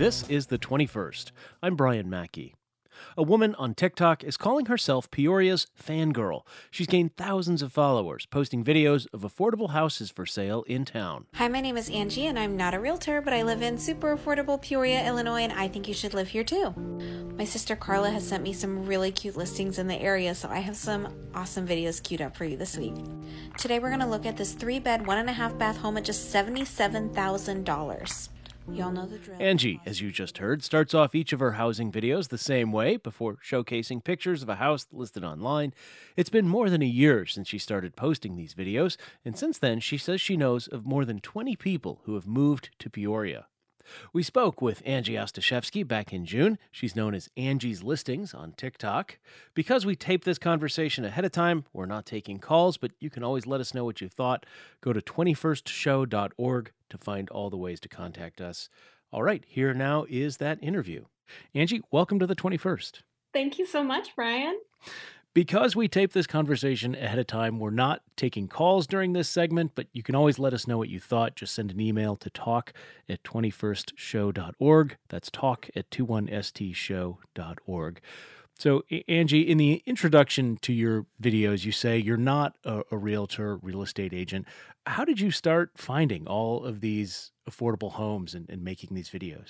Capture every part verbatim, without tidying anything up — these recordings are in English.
This is the twenty-first. I'm Brian Mackey. A woman on TikTok is calling herself Peoria's fangirl. She's gained thousands of followers, posting videos of affordable houses for sale in town. Hi, my name is Angie, and I'm not a realtor, but I live in super affordable Peoria, Illinois, and I think you should live here too. My sister Carla has sent me some really cute listings in the area, so I have some awesome videos queued up for you this week. Today we're going to look at this three-bed, one-and-a-half bath home at just seventy-seven thousand dollars. Y'all know the drill. Angie, as you just heard, starts off each of her housing videos the same way before showcasing pictures of a house listed online. It's been more than a year since she started posting these videos, and since then she says she knows of more than twenty people who have moved to Peoria. We spoke with Angie Ostaszewski back in June. She's known as Angie's Listings on TikTok. Because we taped this conversation ahead of time, we're not taking calls, but you can always let us know what you thought. Go to twenty-first show dot org to find all the ways to contact us. All right, here now is that interview. Angie, welcome to the twenty-first. Thank you so much, Brian. Because we taped this conversation ahead of time, we're not taking calls during this segment, but you can always let us know what you thought. Just send an email to talk at twenty-first show dot org. That's talk at twenty-one s t show dot org. So, Angie, in the introduction to your videos, you say you're not a, a realtor, real estate agent. How did you start finding all of these affordable homes and, and making these videos?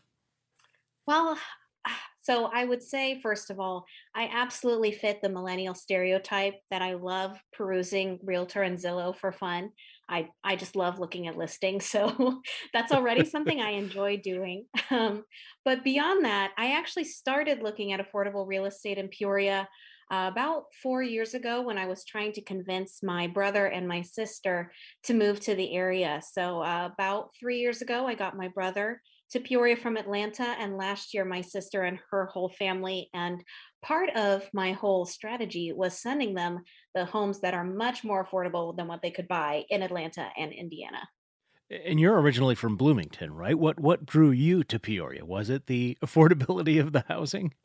Well, so I would say, first of all, I absolutely fit the millennial stereotype that I love perusing Realtor and Zillow for fun. I, I just love looking at listings. So that's already something I enjoy doing. Um, but beyond that, I actually started looking at affordable real estate in Peoria uh, about four years ago when I was trying to convince my brother and my sister to move to the area. So uh, about three years ago, I got my brother to Peoria from Atlanta, and last year my sister and her whole family. And part of my whole strategy was sending them the homes that are much more affordable than what they could buy in Atlanta and Indiana. And you're originally from Bloomington, right? What what drew you to Peoria? Was it the affordability of the housing?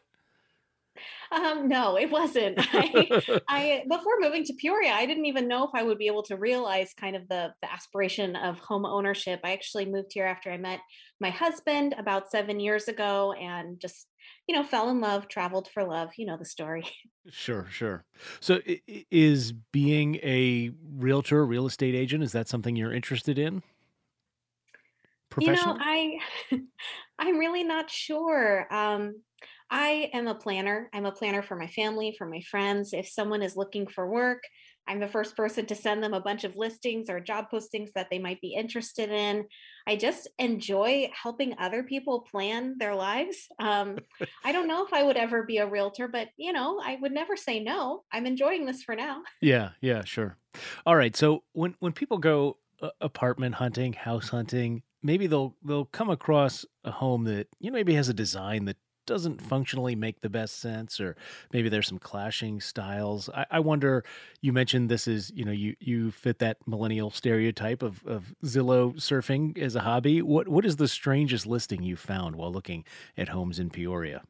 Um, no, it wasn't. I, I before moving to Peoria, I didn't even know if I would be able to realize kind of the, the aspiration of home ownership. I actually moved here after I met my husband about seven years ago and just, you know, fell in love, traveled for love. You know the story. Sure, sure. So i- i- is being a realtor, real estate agent, is that something you're interested in You know, professionally? I I'm really not sure. Um, I am a planner. I'm a planner for my family, for my friends. If someone is looking for work, I'm the first person to send them a bunch of listings or job postings that they might be interested in. I just enjoy helping other people plan their lives. Um, I don't know if I would ever be a realtor, but you know, I would never say no. I'm enjoying this for now. Yeah, yeah, sure. All right. So when when people go uh, apartment hunting, house hunting, maybe they'll they'll come across a home that you know maybe has a design that doesn't functionally make the best sense, or maybe there's some clashing styles. I, I wonder. You mentioned this is you know you you fit that millennial stereotype of of Zillow surfing as a hobby. What what is the strangest listing you found while looking at homes in Peoria?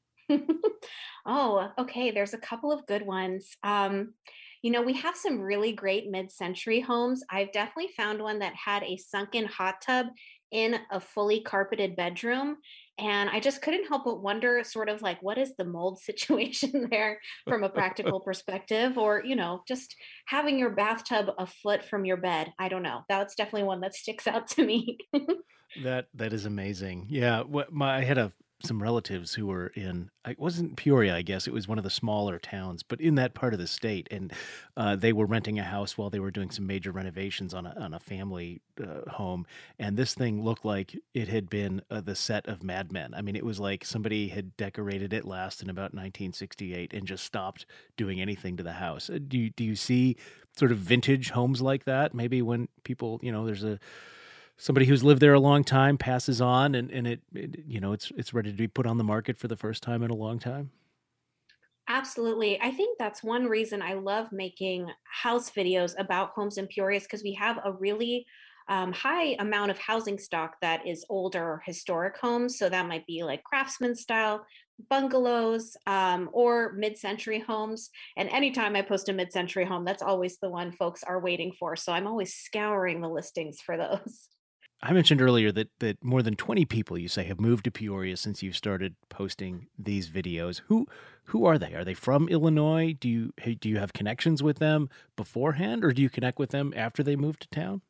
Oh, okay. There's a couple of good ones. Um, you know, we have some really great mid-century homes. I've definitely found one that had a sunken hot tub in a fully carpeted bedroom. And I just couldn't help but wonder, sort of like, what is the mold situation there from a practical perspective? Or, you know, just having your bathtub a foot from your bed. I don't know. That's definitely one that sticks out to me. That that is amazing. Yeah, what my I had a some relatives who were in I wasn't Peoria, I guess it was one of the smaller towns, but in that part of the state, and uh, they were renting a house while they were doing some major renovations on a on a family uh, home, and this thing looked like it had been uh, the set of Mad Men. I mean, it was like somebody had decorated it last in about nineteen sixty-eight and just stopped doing anything to the house. Uh, Do you, do you see sort of vintage homes like that? Maybe when people, you know, there's a somebody who's lived there a long time passes on and, and it, it you know it's it's ready to be put on the market for the first time in a long time. Absolutely. I think that's one reason I love making house videos about homes in Peoria is because we have a really um, high amount of housing stock that is older or historic homes. So that might be like craftsman style bungalows um, or mid-century homes. And anytime I post a mid-century home, that's always the one folks are waiting for. So I'm always scouring the listings for those. I mentioned earlier that that more than twenty people, you say, have moved to Peoria since you started posting these videos. Who who are they? Are they from Illinois? Do you hey, do you have connections with them beforehand, or do you connect with them after they moved to town?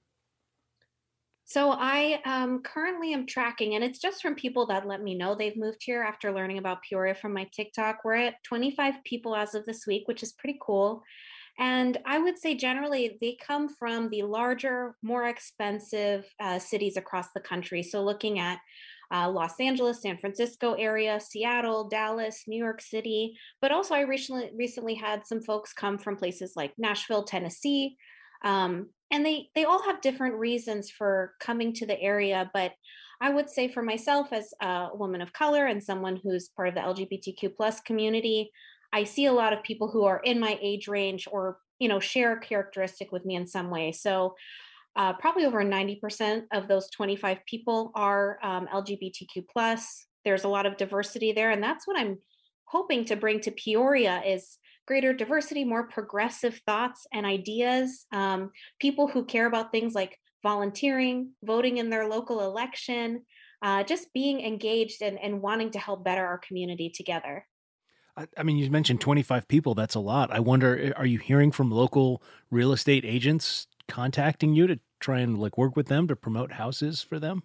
So I um, currently am tracking, and it's just from people that let me know they've moved here after learning about Peoria from my TikTok. We're at twenty-five people as of this week, which is pretty cool. And I would say generally they come from the larger, more expensive uh, cities across the country. So looking at uh, Los Angeles, San Francisco area, Seattle, Dallas, New York City, but also I recently recently had some folks come from places like Nashville, Tennessee, um, and they they all have different reasons for coming to the area. But I would say for myself as a woman of color and someone who's part of the L G B T Q plus community, I see a lot of people who are in my age range or you know share a characteristic with me in some way. So uh, probably over ninety percent of those twenty-five people are um, L G B T Q plus. There's a lot of diversity there, and that's what I'm hoping to bring to Peoria is greater diversity, more progressive thoughts and ideas. Um, people who care about things like volunteering, voting in their local election, uh, just being engaged and, and wanting to help better our community together. I, I mean, you mentioned twenty-five people. That's a lot. I wonder, eh, are you hearing from local real estate agents contacting you to try and like work with them to promote houses for them?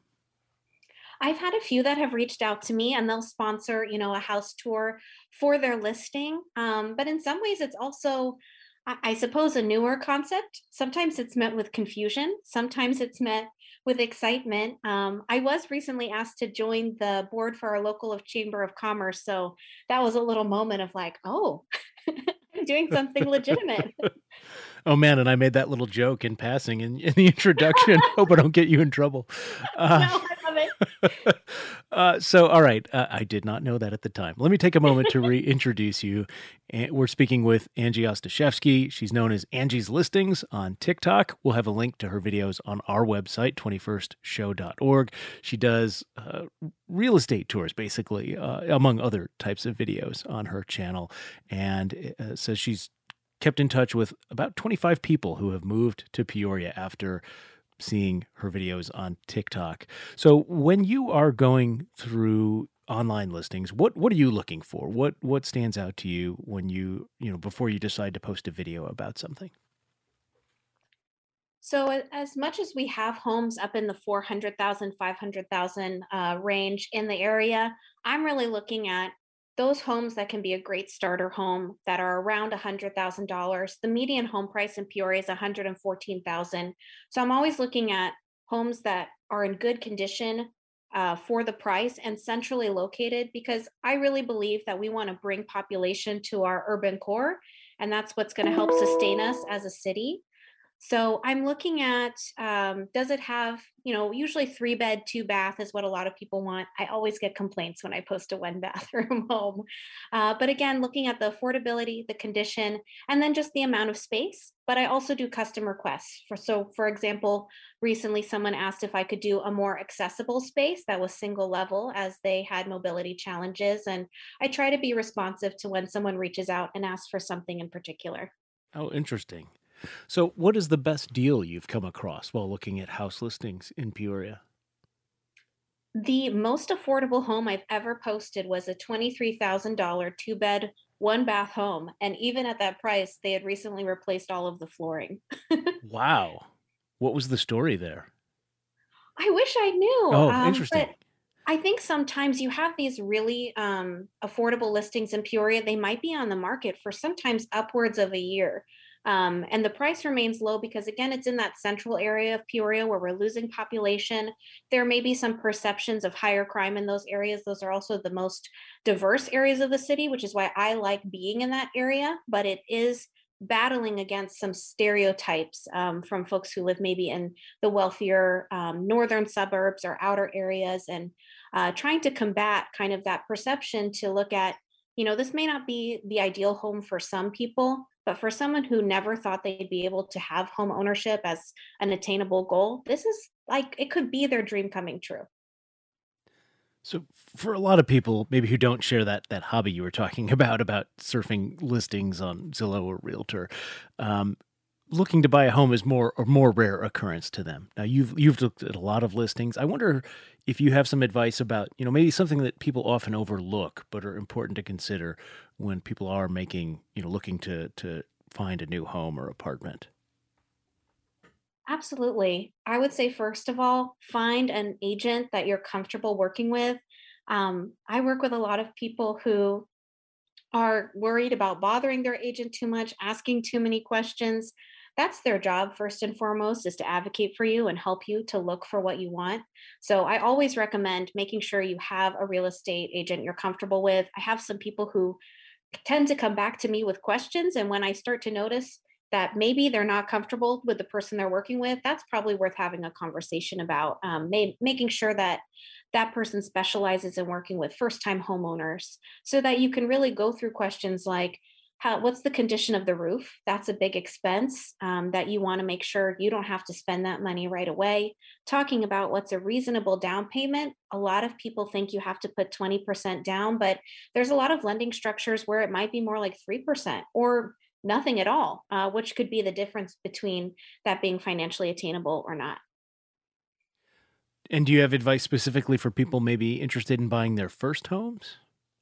I've had a few that have reached out to me and they'll sponsor, you know, a house tour for their listing. Um, but in some ways, it's also, I, I suppose, a newer concept. Sometimes it's met with confusion. Sometimes it's met with excitement. Um, I was recently asked to join the board for our local of Chamber of Commerce. So that was a little moment of like, oh, I'm doing something legitimate. Oh man, and I made that little joke in passing in, in the introduction. Hope I don't get you in trouble. No, Uh, I love it. uh, so, all right, uh, I did not know that at the time. Let me take a moment to reintroduce you. And we're speaking with Angie Ostaszewski. She's known as Angie's Listings on TikTok. We'll have a link to her videos on our website, twenty-first show dot org. She does uh, real estate tours, basically, uh, among other types of videos on her channel. And uh, says she's kept in touch with about twenty-five people who have moved to Peoria after seeing her videos on TikTok. So when you are going through online listings, what what are you looking for? What what stands out to you when you, you know, before you decide to post a video about something? So a- as much as we have homes up in the four hundred thousand, five hundred thousand uh, range in the area, I'm really looking at those homes that can be a great starter home that are around one hundred thousand dollars. The median home price in Peoria is one hundred fourteen thousand dollars. So I'm always looking at homes that are in good condition uh, for the price and centrally located because I really believe that we want to bring population to our urban core, and that's what's going to help sustain us as a city. So I'm looking at, um, does it have, you know, usually three bed, two bath is what a lot of people want. I always get complaints when I post a one bathroom home. Uh, but again, looking at the affordability, the condition, and then just the amount of space. But I also do custom requests. For so, for example, recently someone asked if I could do a more accessible space that was single level as they had mobility challenges. And I try to be responsive to when someone reaches out and asks for something in particular. Oh, interesting. So what is the best deal you've come across while looking at house listings in Peoria? The most affordable home I've ever posted was a twenty-three thousand dollars two bed, one bath home. And even at that price, they had recently replaced all of the flooring. Wow. What was the story there? I wish I knew. Oh, Um, interesting. but I think sometimes you have these really um, affordable listings in Peoria. They might be on the market for sometimes upwards of a year. Um, and the price remains low because, again, it's in that central area of Peoria where we're losing population. There may be some perceptions of higher crime in those areas. Those are also the most diverse areas of the city, which is why I like being in that area. But it is battling against some stereotypes um, from folks who live maybe in the wealthier um, northern suburbs or outer areas and uh, trying to combat kind of that perception to look at, you know, this may not be the ideal home for some people, but for someone who never thought they'd be able to have home ownership as an attainable goal, this is like it could be their dream coming true. So for a lot of people, maybe who don't share that that hobby you were talking about, about surfing listings on Zillow or Realtor, um, looking to buy a home is more or more rare occurrence to them. Now you've you've looked at a lot of listings. I wonder if you have some advice about, you know, maybe something that people often overlook but are important to consider when people are making, you know, looking to to find a new home or apartment. Absolutely. I would say, first of all, find an agent that you're comfortable working with. Um, I work with a lot of people who are worried about bothering their agent too much, asking too many questions. That's their job, first and foremost, is to advocate for you and help you to look for what you want. So I always recommend making sure you have a real estate agent you're comfortable with. I have some people who tend to come back to me with questions. And when I start to notice that maybe they're not comfortable with the person they're working with, that's probably worth having a conversation about, um, ma- making sure that that person specializes in working with first time homeowners so that you can really go through questions like, how, what's the condition of the roof? That's a big expense um, that you want to make sure you don't have to spend that money right away. Talking about what's a reasonable down payment. A lot of people think you have to put twenty percent down, but there's a lot of lending structures where it might be more like three percent or nothing at all, uh, which could be the difference between that being financially attainable or not. And do you have advice specifically for people maybe interested in buying their first homes?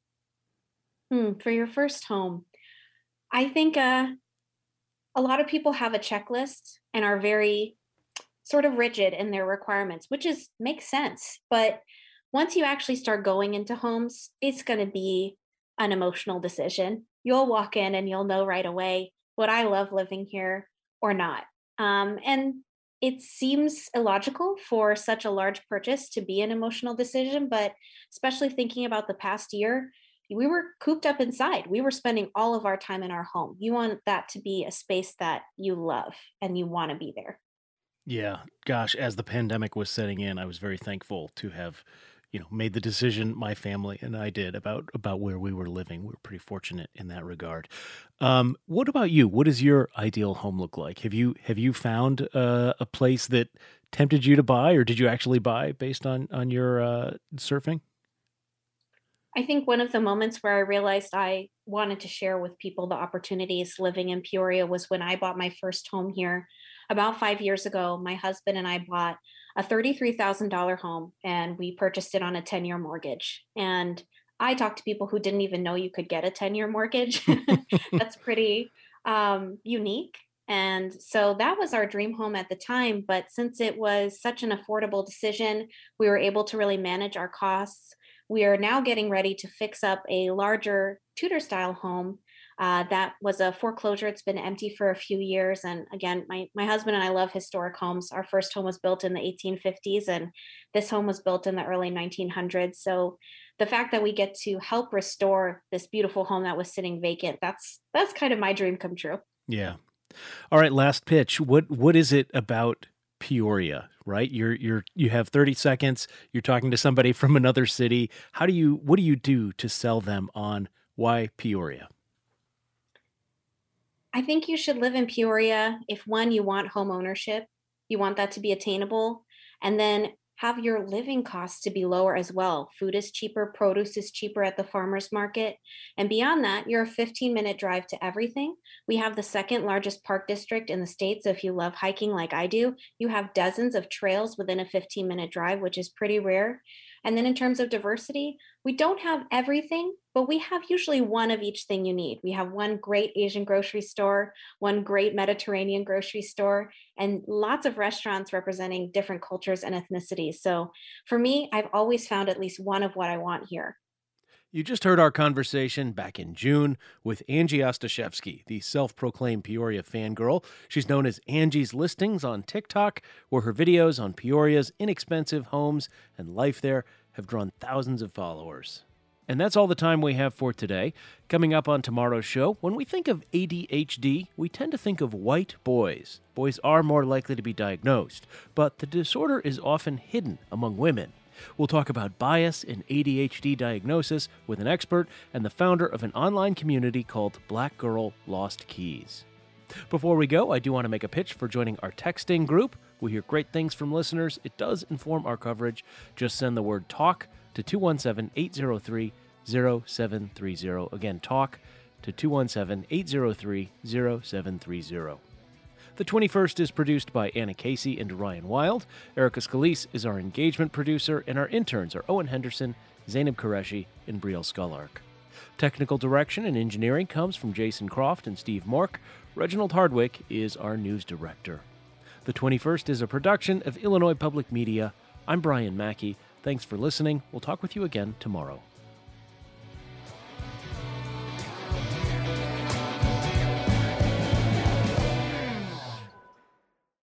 Hmm, for your first home, I think uh, a lot of people have a checklist and are very sort of rigid in their requirements, which is makes sense. But once you actually start going into homes, it's going to be an emotional decision. You'll walk in and you'll know right away, would I love living here or not? Um, and it seems illogical for such a large purchase to be an emotional decision, but especially thinking about the past year, we were cooped up inside. We were spending all of our time in our home. You want that to be a space that you love and you want to be there. Yeah, gosh, as the pandemic was setting in, I was very thankful to have, you know, made the decision my family and I did about about where we were living. We were pretty fortunate in that regard. Um, what about you? What does your ideal home look like? Have you have you found uh, a place that tempted you to buy, or did you actually buy based on on your uh, surfing? I think one of the moments where I realized I wanted to share with people the opportunities living in Peoria was when I bought my first home here about five years ago. My husband and I bought a thirty-three thousand dollars home and we purchased it on a ten year mortgage. And I talked to people who didn't even know you could get a ten year mortgage. That's pretty um, unique. And so that was our dream home at the time. But since it was such an affordable decision, we were able to really manage our costs. We are now getting ready to fix up a larger Tudor style home uh, that was a foreclosure. It's been empty for a few years. And again, my, my husband and I love historic homes. Our first home was built in the eighteen fifties, and this home was built in the early nineteen hundreds. So the fact that we get to help restore this beautiful home that was sitting vacant, that's that's kind of my dream come true. Yeah. All right, last pitch. What what is it about Peoria, right? You're you're you have thirty seconds. You're talking to somebody from another city. How do you what do you do to sell them on why Peoria? I think you should live in Peoria if one, you want home ownership, you want that to be attainable, and then have your living costs to be lower as well. Food is cheaper, produce is cheaper at the farmers market. And beyond that, you're a fifteen minute drive to everything. We have the second largest park district in the state. So if you love hiking like I do, you have dozens of trails within a fifteen minute drive, which is pretty rare. And then in terms of diversity, we don't have everything, but we have usually one of each thing you need. We have one great Asian grocery store, one great Mediterranean grocery store, and lots of restaurants representing different cultures and ethnicities. So for me, I've always found at least one of what I want here. You just heard our conversation back in June with Angie Ostaszewski, the self-proclaimed Peoria fangirl. She's known as Angie's Listings on TikTok, where her videos on Peoria's inexpensive homes and life there have drawn thousands of followers. And that's all the time we have for today. Coming up on tomorrow's show, when we think of A D H D, we tend to think of white boys. Boys are more likely to be diagnosed, but the disorder is often hidden among women. We'll talk about bias in A D H D diagnosis with an expert and the founder of an online community called Black Girl Lost Keys. Before we go, I do want to make a pitch for joining our texting group. We hear great things from listeners. It does inform our coverage. Just send the word TALK to two one seven, eight zero three, zero seven three zero. Again, TALK to two one seven, eight zero three, zero seven three zero. The twenty-first is produced by Anna Casey and Ryan Wild. Erica Scalise is our engagement producer, and our interns are Owen Henderson, Zainab Qureshi, and Brielle Skollark. Technical direction and engineering comes from Jason Croft and Steve Mork. Reginald Hardwick is our news director. The twenty-first is a production of Illinois Public Media. I'm Brian Mackey. Thanks for listening. We'll talk with you again tomorrow.